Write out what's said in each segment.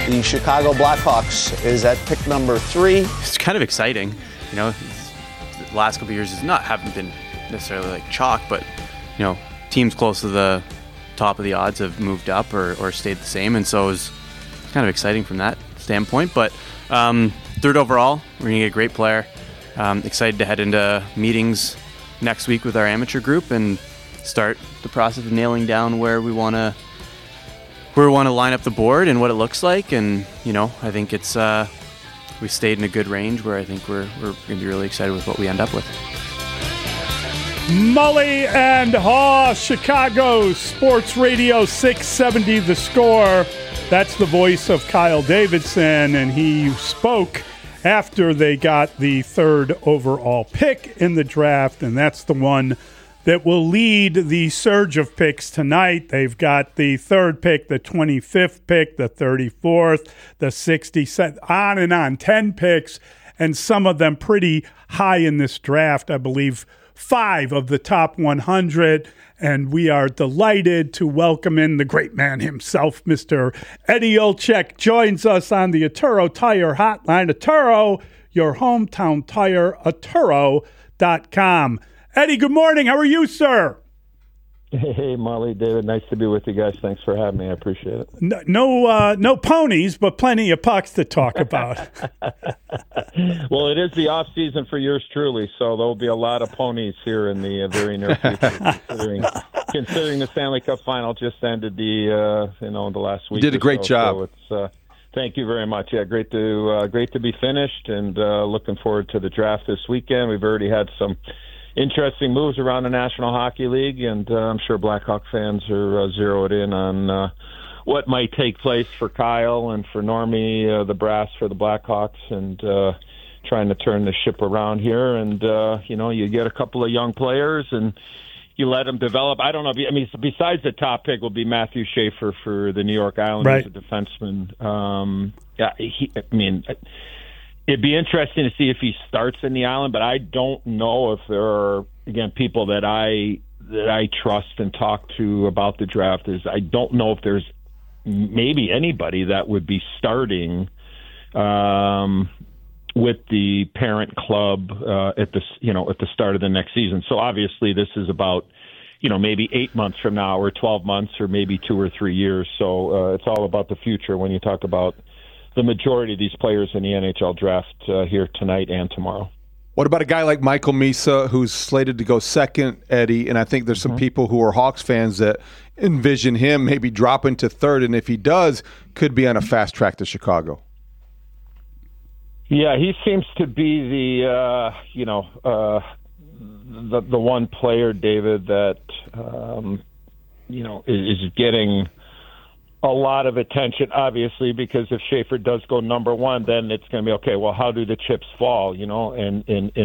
The Chicago Blackhawks is at pick number 3. It's kind of exciting. The last couple of years haven't been necessarily like chalk, but teams close to the top of the odds have moved up or stayed the same, and so it's kind of exciting from that standpoint. But third overall, we're going to get a great player. Excited to head into meetings next week with our amateur group and start the process of nailing down where we want to line up the board and what it looks like. And I think it's we stayed in a good range where I think we're going to be really excited with what we end up with. Mully and Haw, Chicago Sports Radio 670 The Score. That's the voice of Kyle Davidson, and he spoke after they got the third overall pick in the draft, and that's the one that will lead the surge of picks tonight. They've got the third pick, the 25th pick, the 34th, the 67th, on and on, 10 picks, and some of them pretty high in this draft. I believe 5 of the top 100, and we are delighted to welcome in the great man himself, Mr. Eddie Olczyk, joins us on the Atturo Tire Hotline. Atturo, your hometown tire, Atturo.com. Eddie, good morning. How are you, sir? Hey, Molly, David. Nice to be with you guys. Thanks for having me. I appreciate it. No ponies, but plenty of pucks to talk about. Well, it is the off season for yours truly, so there'll be a lot of ponies here in the very near future. Considering the Stanley Cup Final just ended the last week. You did a great job. So thank you very much. Yeah, great to be finished, and looking forward to the draft this weekend. We've already had some interesting moves around the National Hockey League, and I'm sure Blackhawk fans are zeroed in on what might take place for Kyle and for Normie, the brass for the Blackhawks, and trying to turn the ship around here. And, you get a couple of young players and you let them develop. I don't know. I mean, besides the top pick will be Matthew Schaefer for the New York Islanders, right. A defenseman. It'd be interesting to see if he starts in the Island, but I don't know if there are, again, people that I trust and talk to about the draft. I don't know if there's maybe anybody that would be starting with the parent club at the start of the next season. So obviously this is about maybe 8 months from now or 12 months or maybe 2 or 3 years. So it's all about the future when you talk about the majority of these players in the NHL draft here tonight and tomorrow. What about a guy like Michael Misa, who's slated to go second, Eddie? And I think there's some people who are Hawks fans that envision him maybe dropping to third, and if he does, could be on a fast track to Chicago. Yeah, he seems to be the one player, David, that is getting a lot of attention, obviously, because if Schaefer does go number one, then it's going to be okay. Well, how do the chips fall? And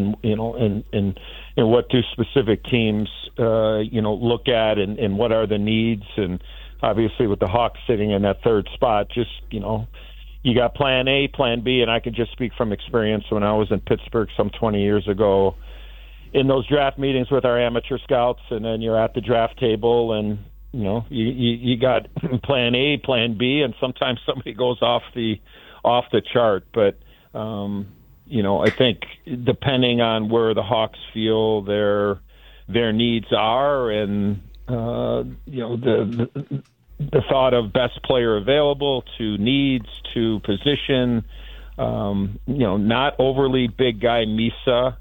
what do specific teams look at, and what are the needs? And obviously, with the Hawks sitting in that third spot, just you got Plan A, Plan B, and I can just speak from experience when I was in Pittsburgh some 20 years ago, in those draft meetings with our amateur scouts, and then you're at the draft table and. You got Plan A, Plan B, and sometimes somebody goes off the chart. But I think depending on where the Hawks feel their needs are, and the thought of best player available to needs to position, not overly big guy Misa.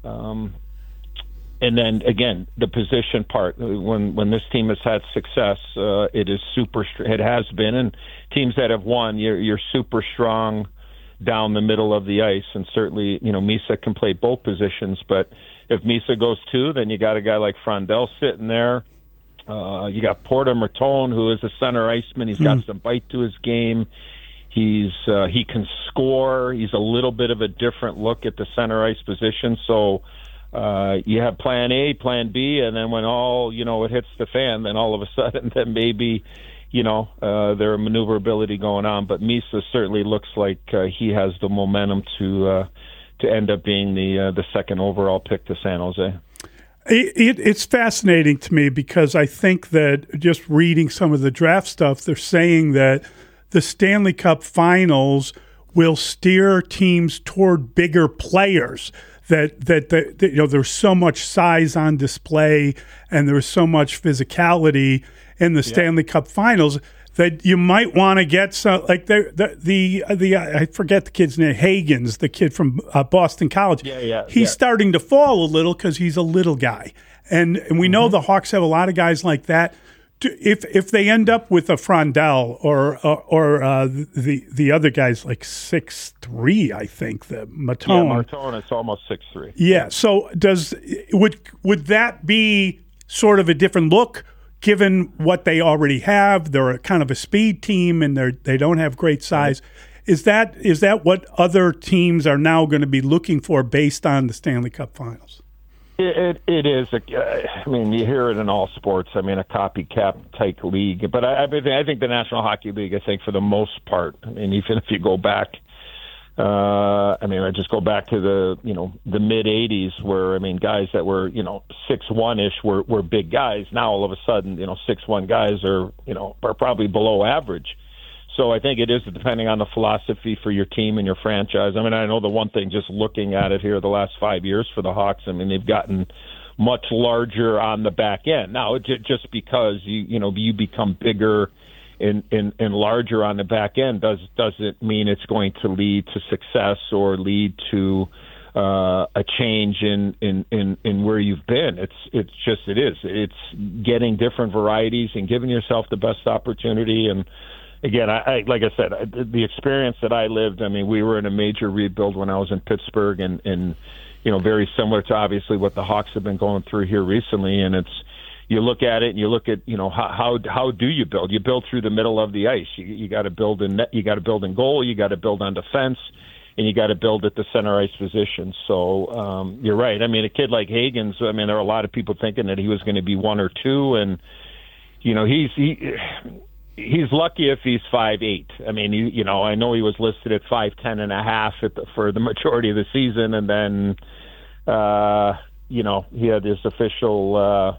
And then again, the position part. When this team has had success, it is it has been, and teams that have won, you're super strong down the middle of the ice, and certainly Misa can play both positions. But if Misa goes 2, then you got a guy like Frondell sitting there. You got Porter Martone, who is a center iceman. He's got some bite to his game. He can score. He's a little bit of a different look at the center ice position. So. You have Plan A, Plan B, and then when it hits the fan, then all of a sudden, then maybe, there are maneuverability going on. But Misa certainly looks like he has the momentum to end up being the second overall pick to San Jose. It's fascinating to me because I think that just reading some of the draft stuff, they're saying that the Stanley Cup Finals will steer teams toward bigger players. That there's so much size on display and there's so much physicality in the Stanley Cup Finals that you might want to get some, like the I forget the kid's name, Higgins, the kid from Boston College. He's starting to fall a little because he's a little guy, and we know the Hawks have a lot of guys like that. If they end up with a Frondell or the other guys like 6'3", I think the Matone. Yeah, Matone is almost 6'3". Yeah. So would that be sort of a different look given what they already have? They're a kind of a speed team and they don't have great size. Is that what other teams are now going to be looking for based on the Stanley Cup Finals? It is. I mean, you hear it in all sports. I mean, a copycat type league. But I think the National Hockey League, I think for the most part, I mean, even if you go back, I just go back to the mid '80s where, I mean, guys that were 6'1" were big guys. Now all of a sudden, 6'1" guys are probably below average. So I think it is depending on the philosophy for your team and your franchise. I mean, I know the one thing, just looking at it here the last 5 years for the Hawks, I mean, they've gotten much larger on the back end. Now, just because you become bigger and larger on the back end doesn't mean it's going to lead to success or lead to a change in where you've been. It's getting different varieties and giving yourself the best opportunity. And again, I like I said, the experience that I lived, I mean, we were in a major rebuild when I was in Pittsburgh and very similar to obviously what the Hawks have been going through here recently. And you look at it and you look at, how do you build? You build through the middle of the ice. You got to build in net, you got to build in goal, you got to build on defense, and you got to build at the center ice position. So you're right. I mean, a kid like Higgins, I mean, there are a lot of people thinking that he was going to be 1 or 2, and he's lucky if he's 5'8". I mean, I know he was listed at 5'10" and a half for the majority of the season, and then he had his official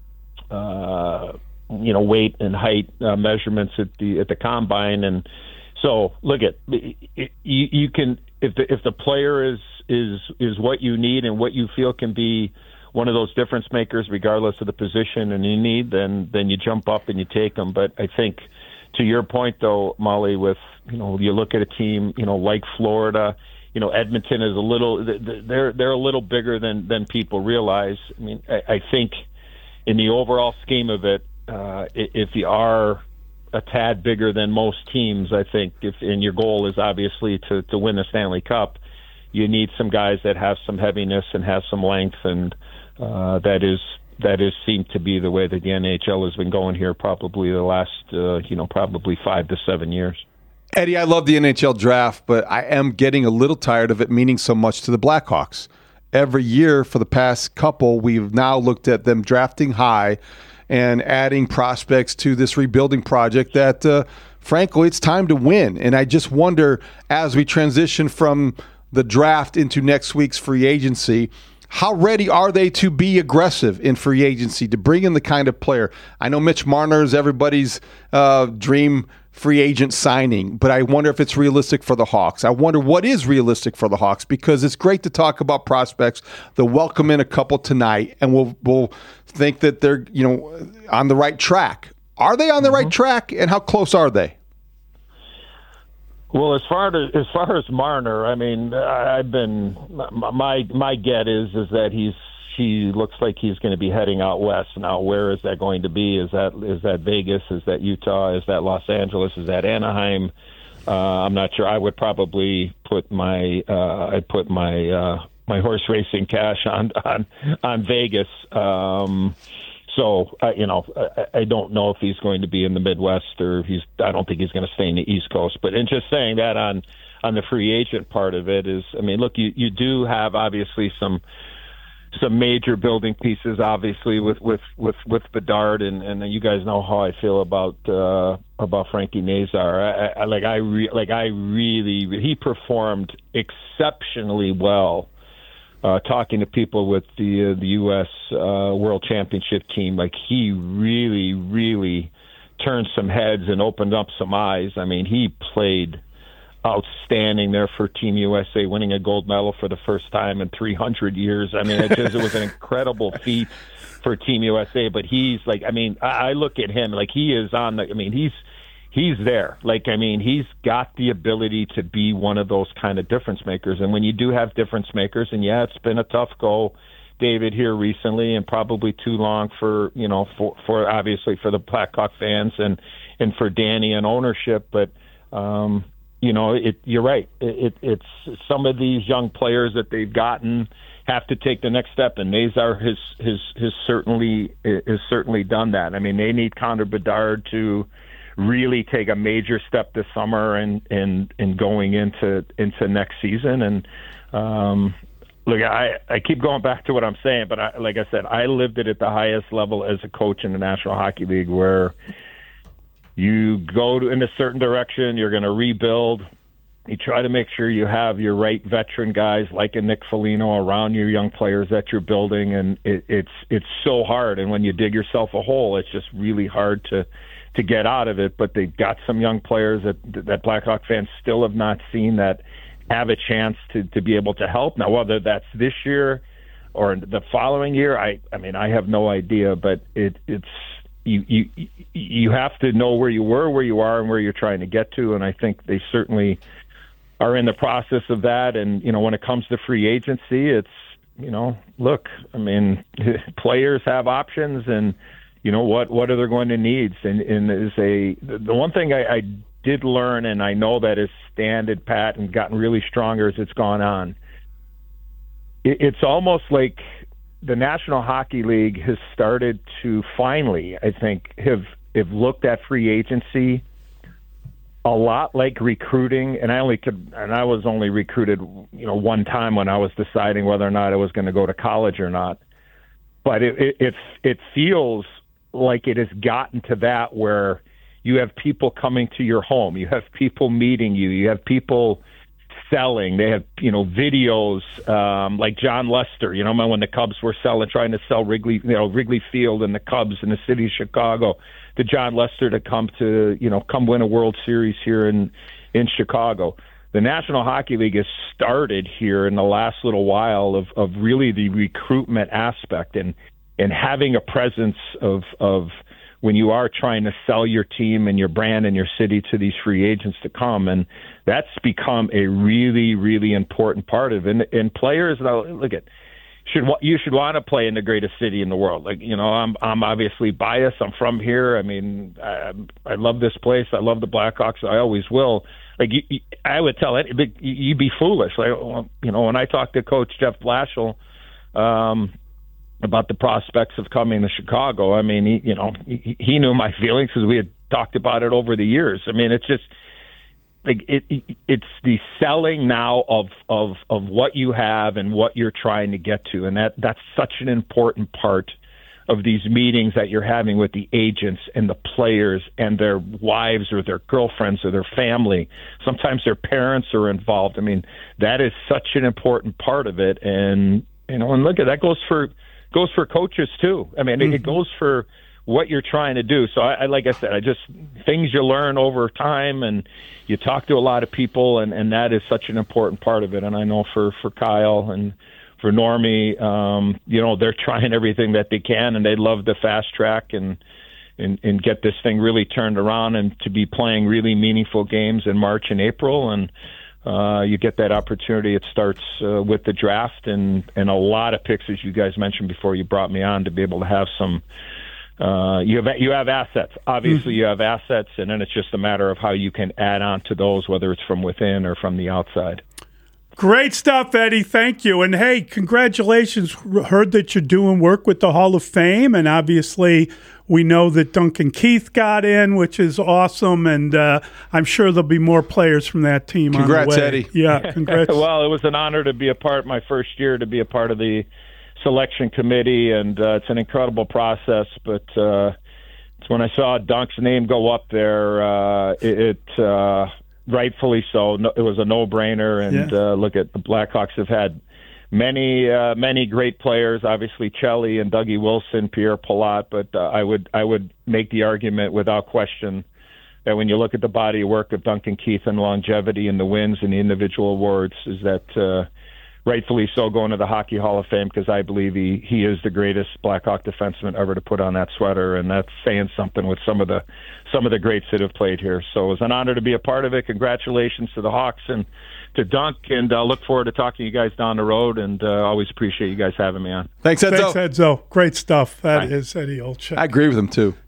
weight and height measurements at the combine, and so look at you can if the player is what you need and what you feel can be one of those difference makers, regardless of the position and you need, then you jump up and you take them. But I think, to your point, though, Molly, with you look at a team like Florida, Edmonton is they're a little bigger than people realize. I mean, I think in the overall scheme of it, if you are a tad bigger than most teams, I think and your goal is obviously to win the Stanley Cup, you need some guys that have some heaviness and have some length, and that is seemed to be the way that the NHL has been going here probably the last probably 5 to 7 years. Eddie, I love the NHL draft, but I am getting a little tired of it meaning so much to the Blackhawks. Every year for the past couple, we've now looked at them drafting high and adding prospects to this rebuilding project that, frankly, it's time to win. And I just wonder, as we transition from the draft into next week's free agency, how ready are they to be aggressive in free agency, to bring in the kind of player? I know Mitch Marner is everybody's dream free agent signing, but I wonder if it's realistic for the Hawks. I wonder what is realistic for the Hawks, because it's great to talk about prospects. They'll welcome in a couple tonight, and we'll think that they're on the right track. Are they on the right track, and how close are they? Well, as far as Marner, I mean, my get is that he looks like he's going to be heading out west. Now, where is that going to be? Is that Vegas? Is that Utah? Is that Los Angeles? Is that Anaheim? I'm not sure. I would probably put my horse racing cash on Vegas. So I don't know if he's going to be in the Midwest or I don't think he's going to stay in the East Coast. But in just saying that on the free agent part of it is, I mean, look, you do have obviously some major building pieces, obviously with Bedard, and you guys know how I feel about Frankie Nazar. He performed exceptionally well. Talking to people with the U.S. World Championship team, like he really, really turned some heads and opened up some eyes. I mean, he played outstanding there for Team USA, winning a gold medal for the first time in 300 years. I mean, it was an incredible feat for Team USA. But he's like, I mean, I look at him like he is on the. I mean, he's there. Like, I mean, he's got the ability to be one of those kind of difference makers. And when you do have difference makers, and yeah, it's been a tough go, David, here recently, and probably too long for for obviously for the Blackhawk fans and for Danny and ownership, but. You're right. It's some of these young players that they've gotten have to take the next step, and Nazar has certainly done that. I mean, they need Connor Bedard to really take a major step this summer and going into next season. And look, I keep going back to what I'm saying, but like I said, I lived it at the highest level as a coach in the National Hockey League, where you go in a certain direction, you're going to rebuild. You try to make sure you have your right veteran guys like a Nick Foligno around your young players that you're building, and it's so hard. And when you dig yourself a hole, it's just really hard to get out of it. But they've got some young players that Blackhawk fans still have not seen that have a chance to be able to help. Now, whether that's this year or the following year, I mean, I have no idea. But it's you have to know where you were, where you are, and where you're trying to get to. And I think they certainly are in the process of that. And, when it comes to free agency, it's, look, I mean, players have options, and, what are they going to need? And the one thing I did learn, and I know that is standard pat and gotten really stronger as it's gone on. It's almost like the National Hockey League has started to finally, I think, have looked at free agency a lot like recruiting. And I was only recruited, one time when I was deciding whether or not I was going to go to college or not. But it feels like it has gotten to that where you have people coming to your home, you have people meeting you, you have people selling. They have, videos like John Lester, when the Cubs were trying to sell Wrigley Field and the Cubs in the city of Chicago, to John Lester to come win a World Series here in Chicago. The National Hockey League has started here in the last little while of really the recruitment aspect and having a presence of when you are trying to sell your team and your brand and your city to these free agents to come. And that's become a really, really important part of it. And players, look at, you should want to play in the greatest city in the world. Like, I'm obviously biased. I'm from here. I mean, I love this place. I love the Blackhawks. I always will. Like, I would tell it, you'd be foolish. Like, when I talked to Coach Jeff Blashill, about the prospects of coming to Chicago. I mean, he knew my feelings because we had talked about it over the years. I mean, it's just like it's the selling now of what you have and what you're trying to get to, and that's such an important part of these meetings that you're having with the agents and the players and their wives or their girlfriends or their family. Sometimes their parents are involved. I mean, that is such an important part of it, and and look at that goes for coaches too. I mean, it goes for what you're trying to do. So I like I said, things you learn over time, and you talk to a lot of people, and that is such an important part of it. And I know for Kyle and for Normie, they're trying everything that they can, and they love the fast track and get this thing really turned around and to be playing really meaningful games in March and April. And you get that opportunity. It starts with the draft and a lot of picks, as you guys mentioned before you brought me on, to be able to have some. You have assets. Obviously, you have assets, and then it's just a matter of how you can add on to those, whether it's from within or from the outside. Great stuff, Eddie. Thank you. And, hey, congratulations. Heard that you're doing work with the Hall of Fame, and obviously we know that Duncan Keith got in, which is awesome, and I'm sure there'll be more players from that team on the way. Congrats, Eddie. Yeah, congrats. Well, it was an honor to be a part, my first year, to be a part of the selection committee, and it's an incredible process, but it's when I saw Dunk's name go up there, rightfully so. It was a no-brainer, and look at the Blackhawks have had many great players, obviously Chelly and Dougie Wilson, Pierre Palat, but I would make the argument without question that when you look at the body of work of Duncan Keith and longevity and the wins and the individual awards, is that rightfully so going to the Hockey Hall of Fame, because I believe he is the greatest Blackhawk defenseman ever to put on that sweater, and that's saying something with some of the greats that have played here. So it was an honor to be a part of it. Congratulations to the Hawks and to Dunk, and I look forward to talking to you guys down the road, and always appreciate you guys having me on. Thanks, Edzo. Thanks, Edzo. Great stuff. That is Eddie Olczyk. I agree with him, too.